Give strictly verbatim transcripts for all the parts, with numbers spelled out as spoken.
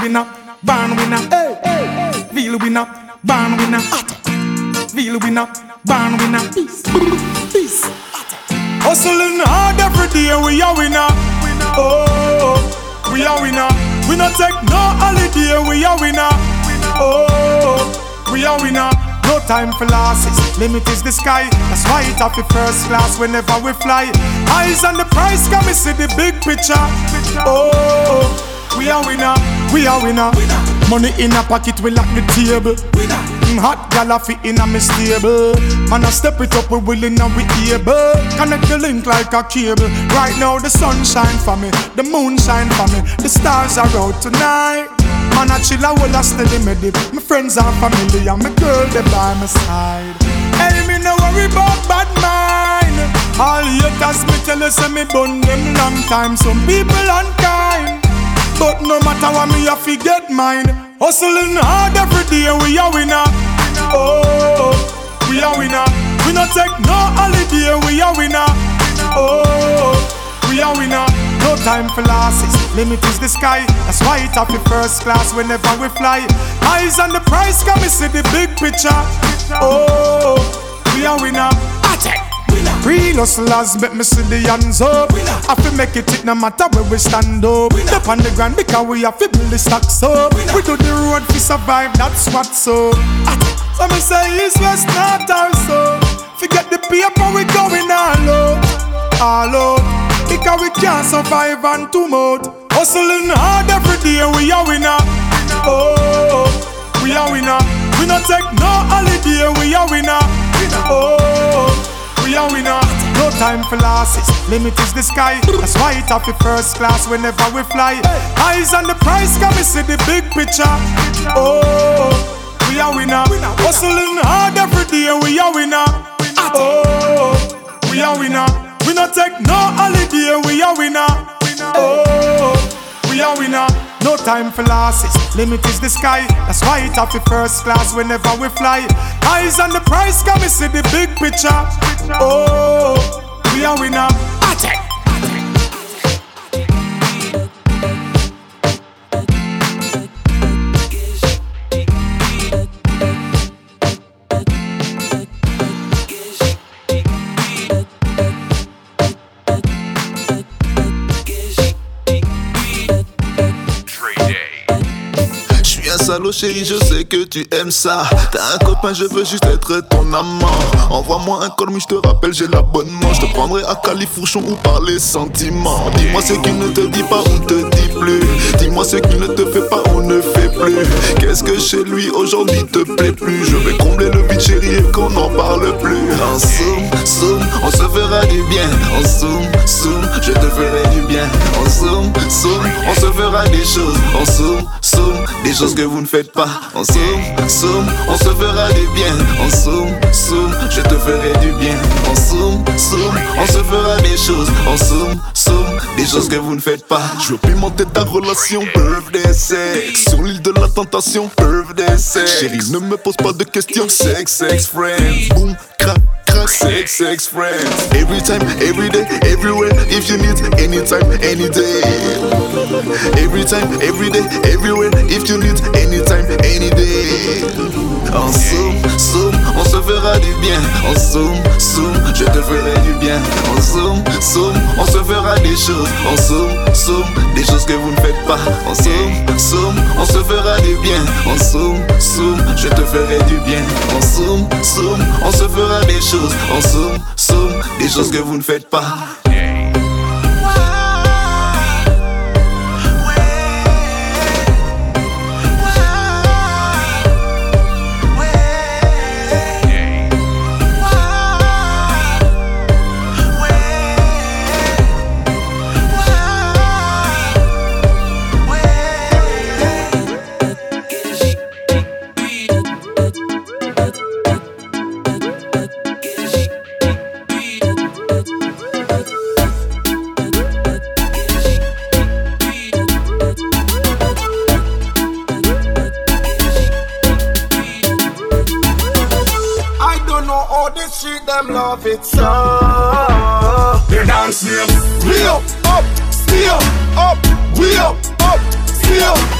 winner, born winner. Hey, hey, hey. Feel winner, born winner. Feel winner, born winner. Peace, peace. Hustling hard every day, we are winner. Oh, we are winner. We not take no holiday, we are winner. Oh, we are winner. No time for losses, limit is the sky. That's why it have the first class whenever we fly. Eyes on the prize, come and see the big picture. Oh, we are winner, we are winner. Money in a pocket, we lock the table. Hot gal a fit in a me stable. Man I step it up, we willing and we able. Connect the link like a cable. Right now the sun shine for me, the moon shine for me, the stars are out tonight. Man I chill a whole a steady me dip. My friends and family and my girl they by my side. Hey me no worry about bad mind. All haters me tell you say me bun them long time. Some people unkind, but no matter what me have to get mine. Hustling hard every day, we are winner. Oh, we are winner. We not take no holiday, we are winner. Oh, we are winner. No time for losses, limit is the sky. That's why it have the first class whenever we fly. Eyes on the prize, come and see the big picture. Oh, we are winner. Attack. Real hustlers make me see the hands up. I fi make it, it no matter where we stand up. Up on the ground because we have to build the stocks up. We do the road to survive, that's what's up. So me say east, west, north or south. Forget the paper, we going all out, all out. Because we can't survive on two mode. Hustling hard every day, we are winner. Oh, we are winner. We not take no holiday, we are winner. Oh, we are winner. No time for losses, limit is the sky. That's why it have the first class whenever we fly. Eyes on the prize, come and see the big picture. Oh, we are winner. Hustling hard every day, we are winner. Oh, we are winner. We not take no holiday, we are winner. Oh, we are winner. No time for losses, limit is the sky. That's why it have the first class whenever we fly. Eyes on the prize, come and see the big picture. Oh, we are winner. Attack. Salaud chérie, je sais que tu aimes ça. T'as un copain, je veux juste être ton amant. Envoie-moi un call, mais je te rappelle, j'ai l'abonnement. Je te prendrai à Califourchon ou par les sentiments. Dis-moi ce qu'il ne te dit pas, on te dit plus. Dis-moi ce qu'il ne te fait pas, on ne fait plus. Qu'est-ce que chez lui aujourd'hui te plaît plus? Je vais combler le vide chérie et qu'on n'en parle plus. En zoom, zoom, on se fera du bien. En zoom, zoom, je te ferai du bien. En zoom, zoom, on se fera des choses. En zoom, zoom, des choses que vous ne faites pas. En zoom, zoom, on se fera du bien. En zoom, zoom, je te ferai du bien. En zoom, zoom, on se fera des choses. En zoom, zoom, des choses que vous ne faites pas. Je veux pimenter ta relation, birthday sex. Sur l'île de la tentation, birthday sex. Chérie, ne me pose pas de questions, sex, sex, friends. Boom, crack. Sex, sex, friends. Every time, every day, everywhere. If you need, anytime, any day. Every time, every day, everywhere. If you need, anytime, any day. En zoom, zoom, on se fera du bien. En zoom, zoom, je te ferai du bien. En zoom, zoom, on se fera des choses. En zoom, zoom, des choses que vous ne faites pas. En zoom, zoom, on se fera du bien. En zoom, zoom, je te ferai du bien. En zoom, zoom, on se fera des choses. En zoom, zoom, des choses que vous ne faites pas. Them love it so. They dance name. We up, up, stay up, up. We up, up, stay up.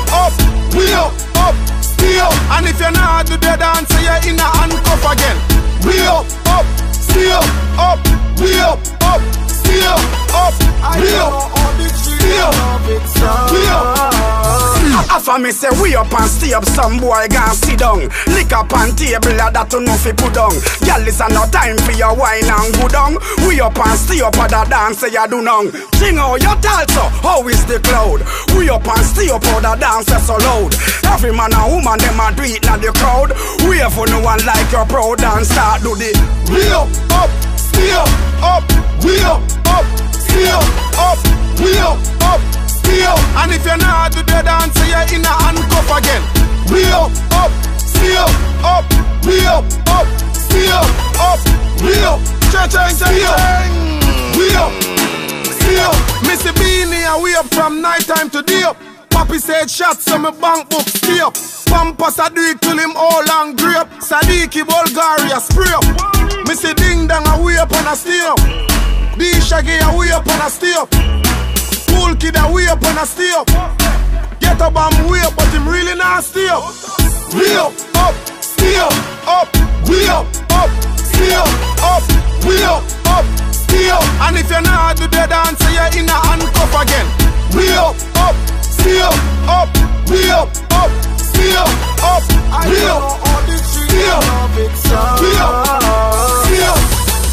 up, we up, up, stay up. And if you're not do the dance, you're in a handcuff again. We up, up, stay up, up, we up, up, stay up, up, we up, stay up, we up. After me say we up and stay up, some boy gon' sit down. Lick up on table that to know fi put down. Girl, this a no time for your wine and go down. We up and stay up at the dance say you do none. Sing out your talso, how is the cloud? We up and stay up at the dance so loud. Every man and woman them a do it na the crowd. We have no one like your proud and start do the. We up, up, stay up, up. We up, up, stay up, up. We up, up. And if you're not do the dance, you're in a handcuff again. We up, up, stay up, up. We up, up, stay up, up. We up, cha-chang, cha-chang. We up, stay up. Missy Beanie and we up from night time to day up. Papi said shots so my bank book stay up. Pampas I do it till him all and grape. Sadiki Bulgaria spray up. Missy Ding Dang and we up and I stay up. D Shaggy and we up and I stay up. Cool kid a way up and a stay up. Get up and way up, but him really not stay up. We up, up, stay up, up. We up, up, stay up, up. We up, up, stay up. And if you're not do the dance, you're in a handcuff again. We up, up, stay up, up. We up, up, stay up, up. We up, stay up, we up, stay up.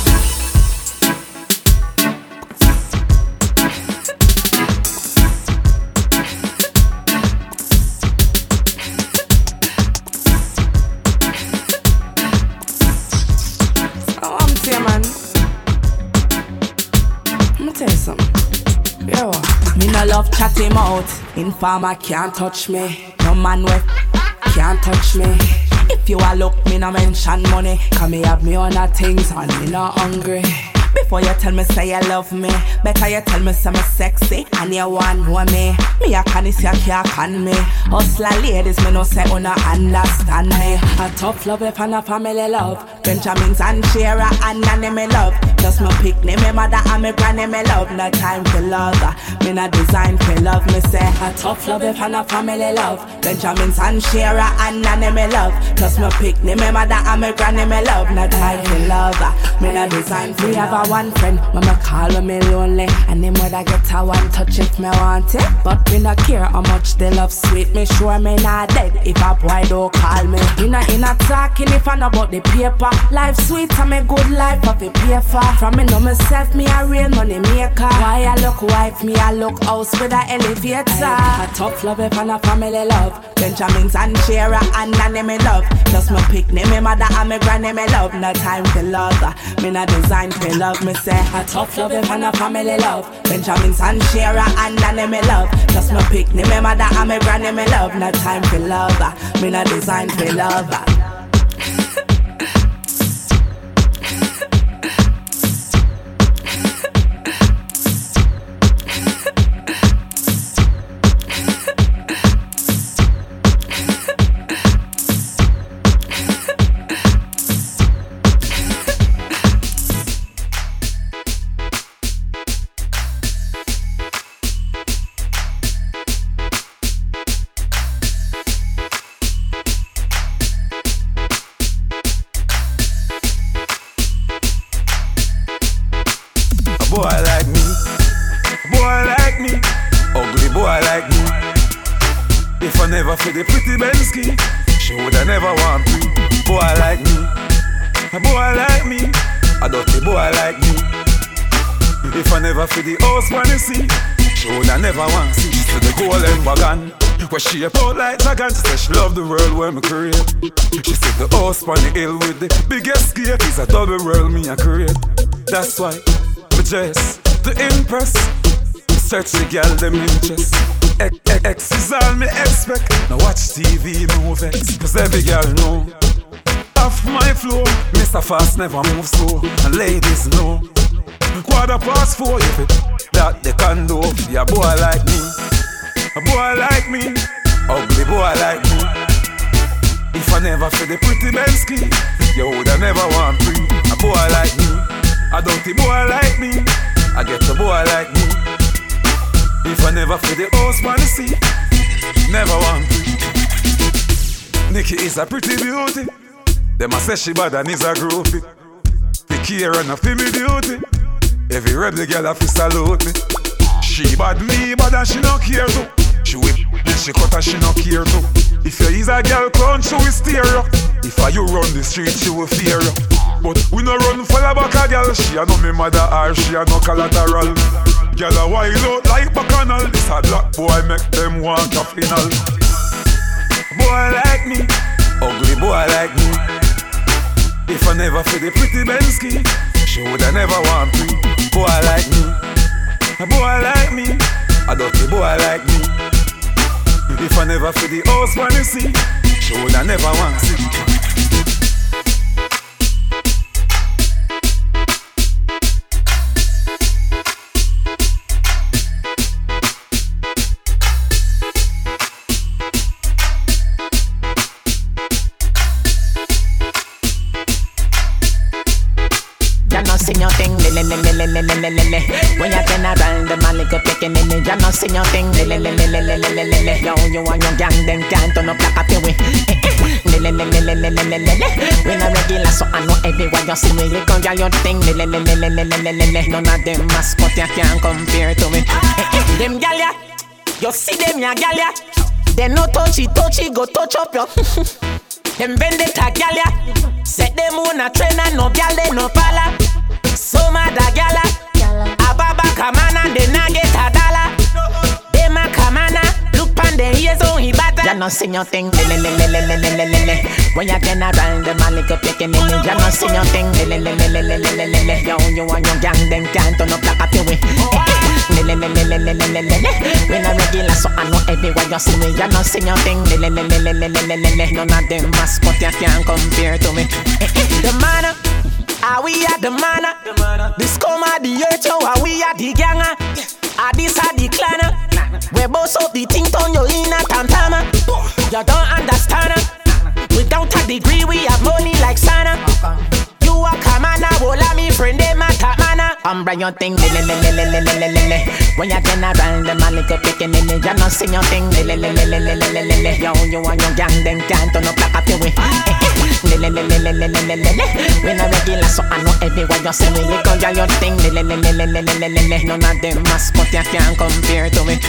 Yo, me no love chat him out. Informer can't touch me. No man with can't touch me. If you a look, me no mention money. Cause me have me on a things and me no hungry. Before you tell me say you love me, better you tell me say me sexy and you want know me. Me a can is you can't can me. Hustler ladies me no say una understand me. A tough love if and a family love. Benjamins and Shira and Nanny me love. Just my pick name me mother and me granny me love. No time for love, me no design for love. Me say a tough love if and a family love. Benjamins and Shira and Nanny me love. Just my pick name me mother and me granny me love. No time for love, me no design for love. One friend, when me call when me lonely, and him mother get a one touch if me want it. But me not care how much they love sweet. Me sure me not dead if a boy don't call me. Me not in a talking if I know about the paper. Life sweet and me good life of a pay for. From me know myself, me a real money maker. Why I look wife, me I look house with a elevator. A tough love if and a family love. Benjamins and Shira and Nanny me love. Just me pick name me mother and me granny me love. No time for love, me not design for love. Me say a tough love if and a family love. Benjamins and Shira and Nanny me love. Just me pick name me mother and me granny me love. No time for love, me not design for love. Boy like me, boy like me, ugly boy like me. If I never feel the pretty Bensky, she woulda never want me. Boy like me, a boy like me, a dirty boy like me. If I never feel the house wanna see, she woulda never want see. She the golden wagon, where she a out like dragon. She said she love the world where me create. She said the house on the hill with the biggest gate is a double world me a create. That's why me dress to impress. Search the girl them interest. X, X, X is all me expect. Now watch T V movies, cause every girl know off my flow, Mister Fast never move slow. And ladies know quarter past four, if it that they can do. Yeah, boy like me, a boy like me, ugly boy like me. If I never feel the pretty Bensky, you woulda never want free. A boy like me, a dirty boy like me, I get a boy like me. If I never feel the house wanna see, never want to. Nikki is a pretty beauty. Them a say she bad and is a groupie. The care and a feel me duty. Every rebel girl a fi salute me. She bad, me bad and she no care too. She whip and she cut and she no care too. If you is a girl clown, she will steer you. If a you run the street, she will fear you. But we no run for the back a girl. She a no me mother or she a no collateral. Girl a wild out like bacchanal. This a black boy make them want a final. Boy like me, ugly boy like me. If I never feel the pretty Bensky, she woulda never want me. Boy like me, a boy like me, a dirty boy like me. If I never feel the house when you see, she woulda never want see. Sing your thing, li li li li li li li li li. When you turn around, the man go picking in it. You know sing your thing, li li li li li li li li li. Yo, you and your gang, them can't turn up like a peewee. Li li li li li li li li li. We no regular, so I know everyone you see me. You go get your thing, li li li li li li li li li. None of them mascot you can't compare to me. Them gal ya, you see them ya gal ya. They no touchy touchy, go touch up your. Them vendetta gal ya. Set them on a train and no gal they no pala. So mad a gala, a baba kamana, they na get a dollar. They ma kamana, look pan the ears on he batter. You know sing your thing, li li li li li li li li li. When you turn around, the man like a picking in it. You know sing your thing, li li li li li li li li li. Yo, you and your gang, them can't turn up like a peewee. Li li li li li li li li li. We no regular, so I know everywhere you see me. You know sing your thing, li li li li li li li li li. None of them mascot you can't compare to me. The man. Ah, we are the manna. This come at the earth, yo. Ah, we are the ganger. Ah, this are the clanner. We boss up the thing on your inner tantama. You don't understand. Without a degree, we have money like Sana. You are Kamana, wola me friend, they matter mana. I'm bring your thing, li li li li li li li li li. When you turn around, the man like a picking in it. You know sing your thing, li li li li li li li li li. Yo, you and your gang, them can't turn up like a peewee. Li li li li li li li li li. We no regular, so I know everywhere you see me. You go get your thing, li li li li li li li li li. None of them mascot you can't compare to me.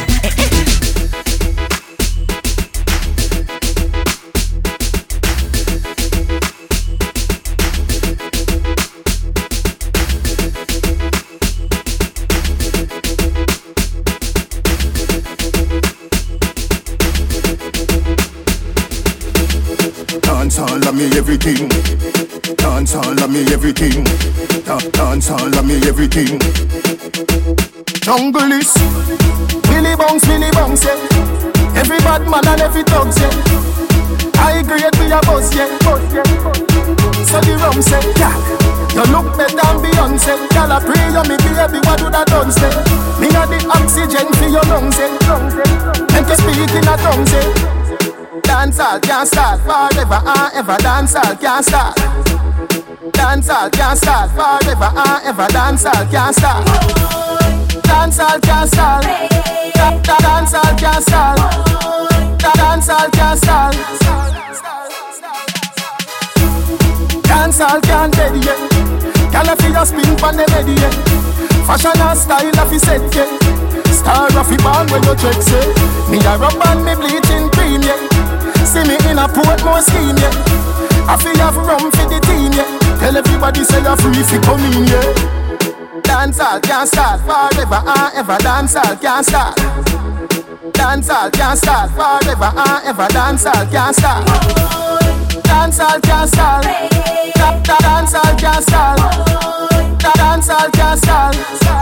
Dance all of me everything. Dance all of me everything. Dance all of me everything. Jungle is Billy Bounce, Billy Bounce, yeah. Every bad man and every dog, yeah. High grade we a boss, yeah. So the rum say, yeah. You look better than Beyonce. Girl I pray you me baby, what do that done say? Me a the oxygen for your lungs, yeah. Make you speak in a tongue, say. Dancehall can't start forever and ever. Dancehall can't start. Dancehall can't start forever and ever. Dancehall can't start. Dancehall can't start. Dancehall can't start. Dancehall can't start. Dancehall can't dead yet. Can I feel your spin from the bed yet? Fashion and style of the set yet. Star of the band when you check say. Me a rub and me bleaching cream yet. See me in a Portmore scheme, yeah. I feel have rum for the team, yeah. Tell everybody say you're free fi come in, yeah. Dancehall can't start forever and ever. Dancehall can't start. Dancehall can't start forever and ever. Dancehall can't start. Dancehall can't start. Dancehall can't start. Dancehall can't start.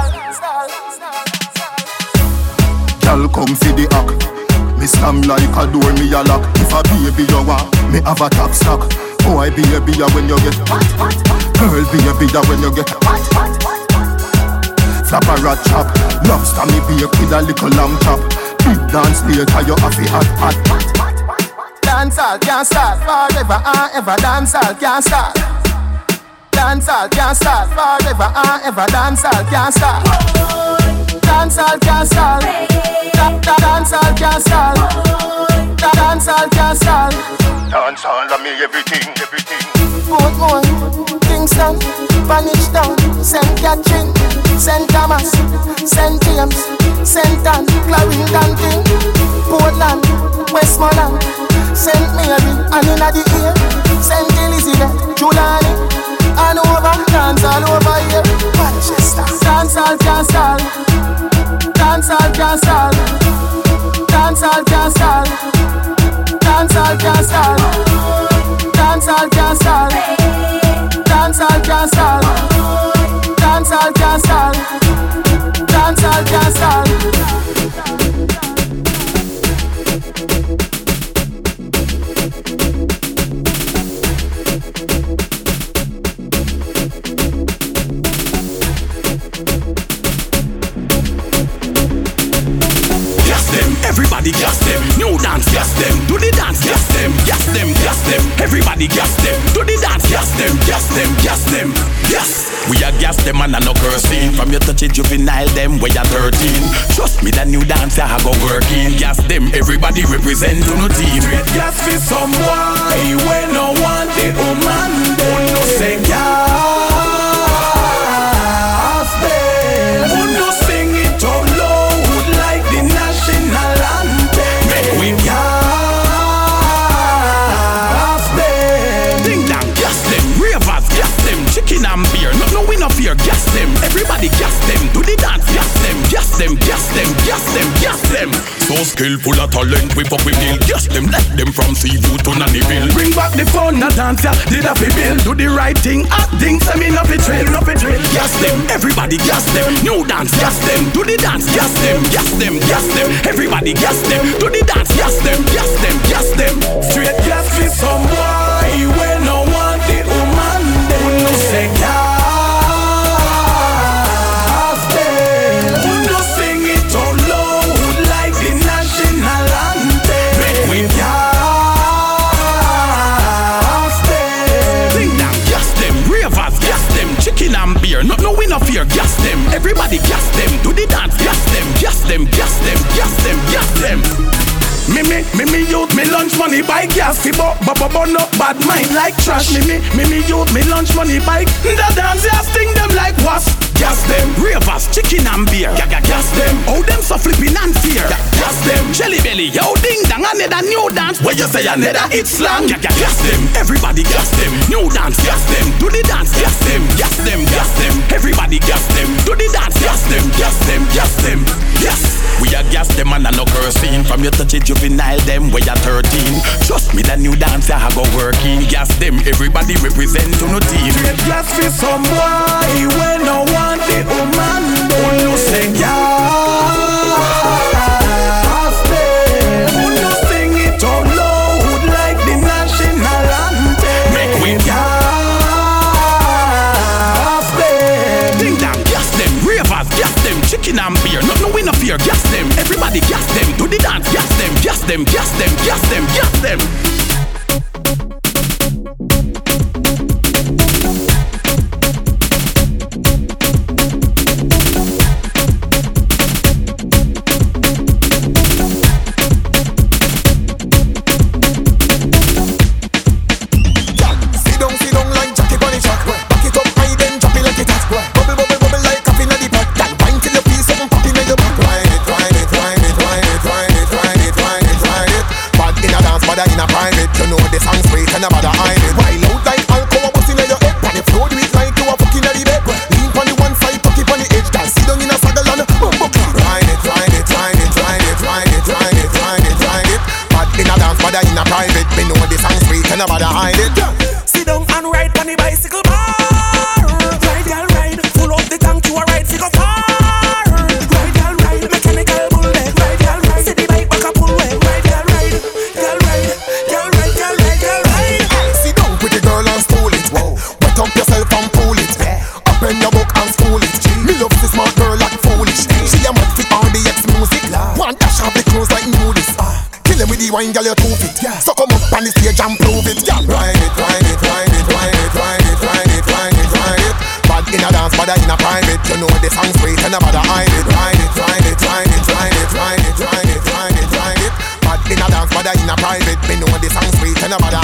Y'all come for the act. Me slam like a door, me a lock. If a baby you want, me have a top stock. Boy baby ya when you get what, what, what? Girl baby ya when you get what, what, what, what? Flap a rat chop. Lobster me bake with a little lamb chop. Big dance later you have a hot, hot, what, what, what, what? Dancehall can't start forever and ever. Dancehall can't start. Dancehall can't start forever and ever. Dancehall can't start. Dancehall can't stall. Dancehall can't stall. Dancehall can't stall. Dancehall I me everything, everything. Portmore, Kingston, Spanish Town, Saint Catherine, Saint Thomas, Saint James, Saint Anne, Clarendon King, Portland, Westmoreland, Saint Mary, and in the ear, Saint Elizabeth, Julani, and over, dance all over here. Manchester, dancehall can't stall. Dancehall can't stall. Dancehall can't stall. Dancehall can't stall. Dancehall can't stall. Dancehall can't stall. Dancehall can't stall. Dancehall can't stall. Everybody gas them, new dance gas them, do the dance gas them, gas them, gas them. Everybody gas them, do the dance gas them, gas them, gas them. Yes, we are gas them and I no cursing. From your touch it juvenile them where you're thirteen. Trust me, that new dance I go working. Gas them, everybody represent to no team. Gas for some boy when no one the woman they no say gas them. Who no sing it out loud like the national anthem. Make we gas them. Ding dong, gas them. Ravers, gas them. Chicken and beer, no no we no fear. Gas them. Everybody gas them. Do the dance, gas them. Gas them, gas them, gas them, gas them. So skillful of talent, we pop with deal. Gas them, let them from seafood to Nannyville. Bring back the fun, a dancer, did a fi bill. Do the right thing, acting, say me no fi trail, no fi trail. Gas them, everybody gas them. New dance, gas them. Do the dance, gas them, gas them, gas them. Everybody gas them. Do the dance, gas them, gas them, gas them. Straight gas fi some boy when no one the woman them. Who no say gas them. Who no sing it out loud like the national anthem. Make we gas them. Ding dong, gas them. Ravers, gas them. Chicken and beer, no no we no fear. Gas them. Everybody gas them. Do the dance, gas them, gas them, gas them, gas them, gas them. Me me me me youth me lunch money buy gas fi but but but but no bad mind like trash. Me me me me youth me lunch money buy the dance ya sting them like wasp. Gas them, ravers, chicken and beer. Ga ga gas them, how them so flipping and fear. Ga gas them, jelly belly, yo ding dang another new dance. Where you say another it's slang. Ga ga gas them, everybody gas them. New dance gas them, do the dance gas them, gas them, gas them. Everybody gas them, do the dance gas them, gas them, gas them. Yes, we are gas them and I no cursing. From your touch it juvenile them where you're thirteen. Trust me, that new dance I go working. Gas them, everybody represent to no team. Straight gas for some boy when no one the woman who no say gas them. Who no sing it out loud like the national anthem. Make we gas them. Ding dong, gas them. Ravers, gas them. Chicken and beer, no no we no fear. Gas them, everybody gas them. Do the dance, gas them, gas them, gas them, gas them, gas them. Nobody hide it. Sit down and ride on the bicycle bar. Ride, girl, ride. Full up the tank to a ride, fi go far. Ride, girl, ride. Mechanical bullet. Ride, girl, ride. See the bike back up, pull away. Ride, girl, ride. Girl, ride. Girl, ride, girl, ride, girl, ride. Sit down, pretty girl, and stool it. Wet up yourself and pull it. Open your book and school it. Me love this smart girl like foolish. She a mad fit on the X music. One dash off the clothes like nudist. Kill them with the wine, girl, you're too fit. So come up on the stage and prove it. Ride it, ride it, ride it, ride it, ride it, ride it, ride it, ride it. Bad in a dance, bad in a private. You know the song sweet and a bad hide it. Ride it, And nobody